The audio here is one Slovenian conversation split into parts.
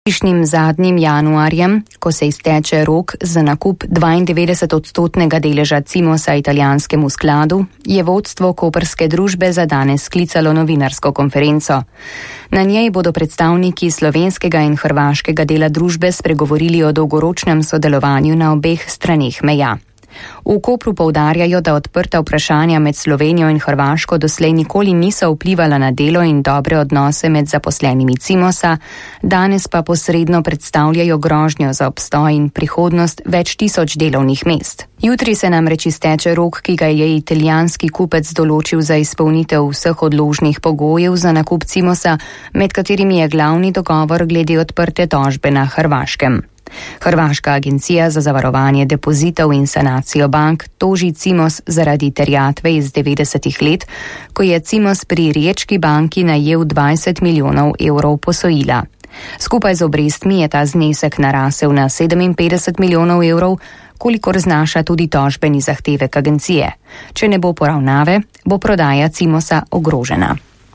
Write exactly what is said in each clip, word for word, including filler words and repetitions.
Prejšnjim zadnjim januarjem, ko se izteče rok za nakup dvaindevetdeset odstotnega deleža Cimosa italijanskemu skladu, je vodstvo koprske družbe za danes sklicalo novinarsko konferenco. Na njej bodo predstavniki slovenskega in hrvaškega dela družbe spregovorili o dolgoročnem sodelovanju na obeh straneh meja. V Kopru poudarjajo, da odprta vprašanja med Slovenijo in Hrvaško doslej nikoli niso vplivala na delo in dobre odnose med zaposlenimi Cimosa, danes pa posredno predstavljajo grožnjo za obstoj in prihodnost več tisoč delovnih mest. Jutri se namreč izteče rok, ki ga je italijanski kupec določil za izpolnitev vseh odložnih pogojev za nakup Cimosa, med katerimi je glavni dogovor glede odprte tožbe na Hrvaškem. Hrvaška agencija za zavarovanje depozitov in sanacijo bank toži Cimos zaradi terjatve iz devetdesetih let, ko je Cimos pri Riječki banki najel dvajset milijonov evrov posojila. Skupaj z obrestmi je ta znesek narasel na sedeminpetdeset milijonov evrov, kolikor znaša tudi tožbeni zahtevek agencije. Če ne bo poravnave, bo prodaja Cimosa ogrožena.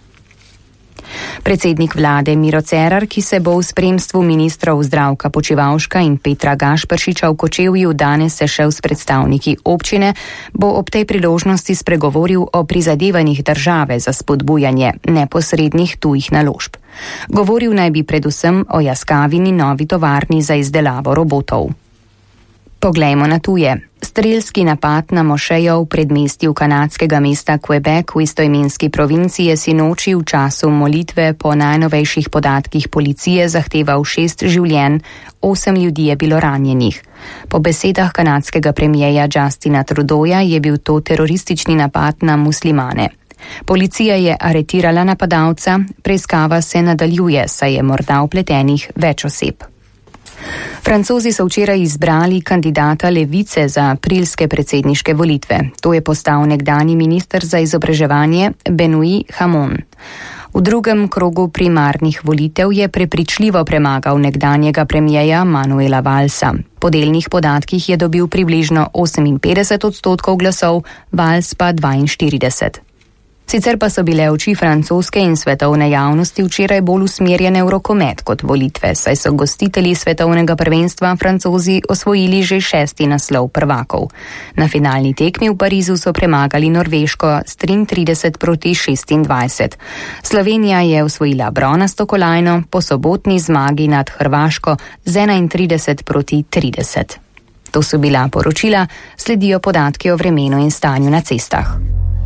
Predsednik vlade Miro Cerar, ki se bo v spremstvu ministrov Zdravka Počivalška in Petra Gašperšiča v Kočevju danes sešel s predstavniki občine, bo ob tej priložnosti spregovoril o prizadevanjih države za spodbujanje neposrednih tujih naložb. Govoril naj bi predvsem o Jaskavini novi tovarni za izdelavo robotov. Poglejmo na tuje. Strelski napad na mošejo v predmestju kanadskega mesta Quebec v istoimenski provinci je sinoči v času molitve po najnovejših podatkih policije zahteval šest življenj, osem ljudi je bilo ranjenih. Po besedah kanadskega premijeja Justina Trudeauja je bil to teroristični napad na muslimane. Policija je aretirala napadalca, preiskava se nadaljuje, saj je morda vpletenih več oseb. Francozi so včeraj izbrali kandidata levice za aprilske predsedniške volitve. To je postal nekdanji minister za izobraževanje Benoît Hamon. V drugem krogu primarnih volitev je prepričljivo premagal nekdanjega premijeja Manuela Vallsa. Po delnih podatkih je dobil približno oseminpetdeset odstotkov glasov, Valls pa dvainštirideset. Sicer pa so bile oči francoske in svetovne javnosti včeraj bolj usmerjene v rokomet kot volitve, saj so gostitelji svetovnega prvenstva Francozi osvojili že šesti naslov prvakov. Na finalni tekmi v Parizu so premagali Norveško s triintrideset proti šestindvajset. Slovenija je osvojila bronasto kolajno po sobotni zmagi nad Hrvaško z enaintrideset proti trideset. To so bila poročila, sledijo podatki o vremenu in stanju na cestah.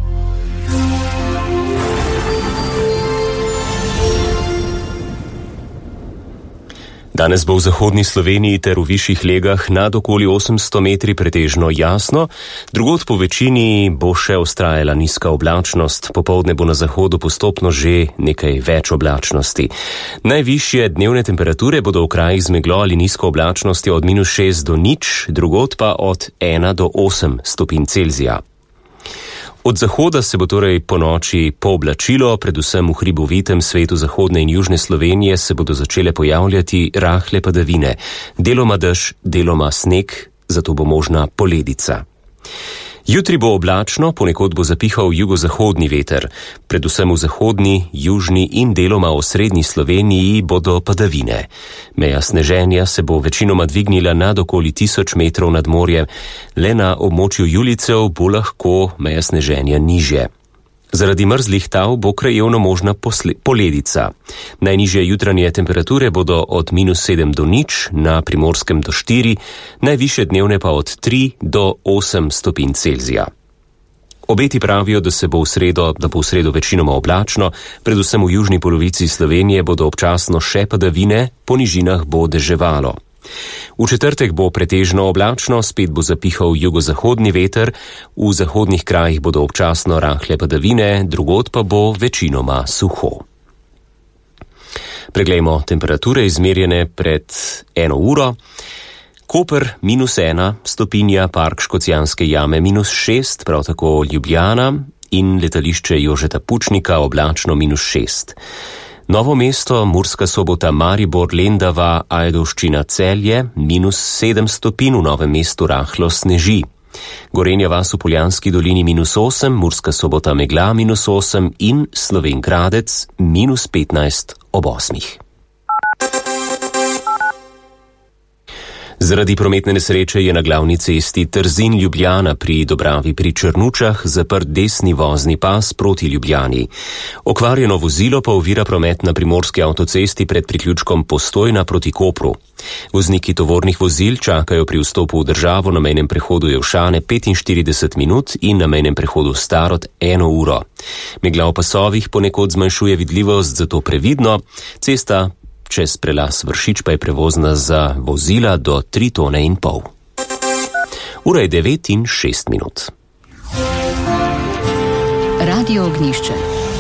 Danes bo v zahodni Sloveniji ter v višjih legah nad okoli osemsto metri pretežno jasno, drugod po večini bo še vztrajala nizka oblačnost, popoldne bo na zahodu postopno že nekaj več oblačnosti. Najvišje dnevne temperature bodo v krajih z meglo ali nizko oblačnostjo od minus šest do nič, drugod pa od ena do osem stopinj Celzija. Od zahoda se bo torej po noči pooblačilo, predvsem v hribovitem svetu zahodne in južne Slovenije se bodo začele pojavljati rahle padavine, deloma dež, deloma sneg, zato bo možna poledica. Jutri bo oblačno, ponekod bo zapihal jugozahodni veter, predvsem v zahodni, južni in deloma osrednji Sloveniji bodo padavine. Meja sneženja se bo večinoma dvignila nad okoli tisoč metrov nad morjem, le na območju Julicev bo lahko meja sneženja nižje. Zaradi mrzlih tav bo krajevno možna posle- poledica. Najnižje jutranje temperature bodo od minus sedem do nič, na Primorskem do štiri, najvišje dnevne pa od tri do osem stopinj Celzija. Obeti pravijo, da se bo v sredo, da bo v sredo večinoma oblačno, predvsem v južni polovici Slovenije bodo občasno še padavine, po nižinah bo deževalo. V četrtek bo pretežno oblačno, spet bo zapihal jugozahodni veter, v zahodnih krajih bodo občasno rahle padavine, drugod pa bo večinoma suho. Preglejmo temperature izmerjene pred eno uro. Koper minus ena stopinja, Park Škocjanske jame minus šest, prav tako Ljubljana in letališče Jožeta Pučnika oblačno minus šest. Novo mesto, Murska Sobota, Maribor, Lendava, Ajdovščina, Celje, minus sedem stopinj, v Novem mestu rahlo sneži. Gorenja vas v Poljanski dolini minus osem, Murska Sobota megla minus osem in Slovenj Gradec minus petnajst ob osmih. Zaradi prometne nesreče je na glavni cesti Trzin-Ljubljana pri Dobravi pri Črnučah zaprt desni vozni pas proti Ljubljani. Okvarjeno vozilo pa ovira promet na primorski avtocesti pred priključkom Postojna proti Kopru. Vozniki tovornih vozil čakajo pri vstopu v državo na mejnem prehodu Jelšane petinštirideset minut in na mejnem prehodu Starod eno uro. Megla v pasovih ponekod zmanjšuje vidljivost, zato previdno. Cesta čez prelaz Vršič pa je prevozna za vozila do tri tone in pol. Ura je devet in šest minut. Radio Ognjišče.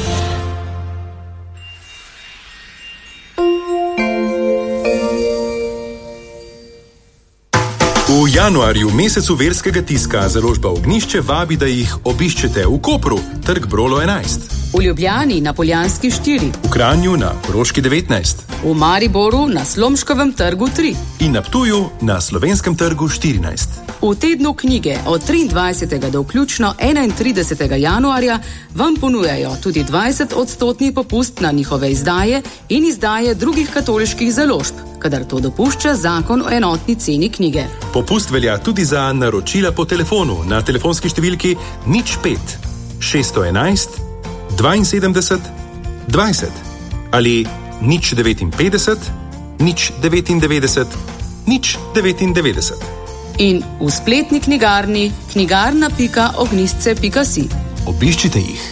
V januarju, mesecu verskega tiska, založba Ognjišče vabi, da jih obiščete v Kopru, trg Brolo enajst. V Ljubljani na Poljanski štiri. V Kranju na Koroški devetnajst. V Mariboru na Slomškovem trgu tri. In na Ptuju na Slovenskem trgu štirinajst. V tednu knjige od triindvajsetega do vključno enaintridesetega januarja vam ponujajo tudi dvajset odstotni popust na njihove izdaje in izdaje drugih katoliških založb, kadar to dopušča zakon o enotni ceni knjige. Popust velja tudi za naročila po telefonu na telefonski številki nič pet šeststo enajst dvainsedemdeset dvajset ali nič devetinpetdeset nič devetindevetdeset nič devetindevetdeset. In v spletni knjigarni knjigarna pika ognjišče pika si. Obiščite jih.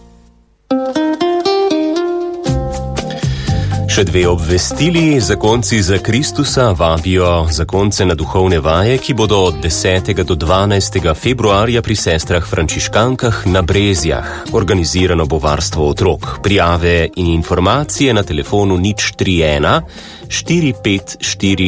Še dve obvestili. Zakonci za Kristusa vabijo zakonce na duhovne vaje, ki bodo od desetega do dvanajstega februarja pri sestrah frančiškankah na Brezjah. Organizirano bo varstvo otrok. Prijave in informacije na telefonu nič tri ena štiri pet štiri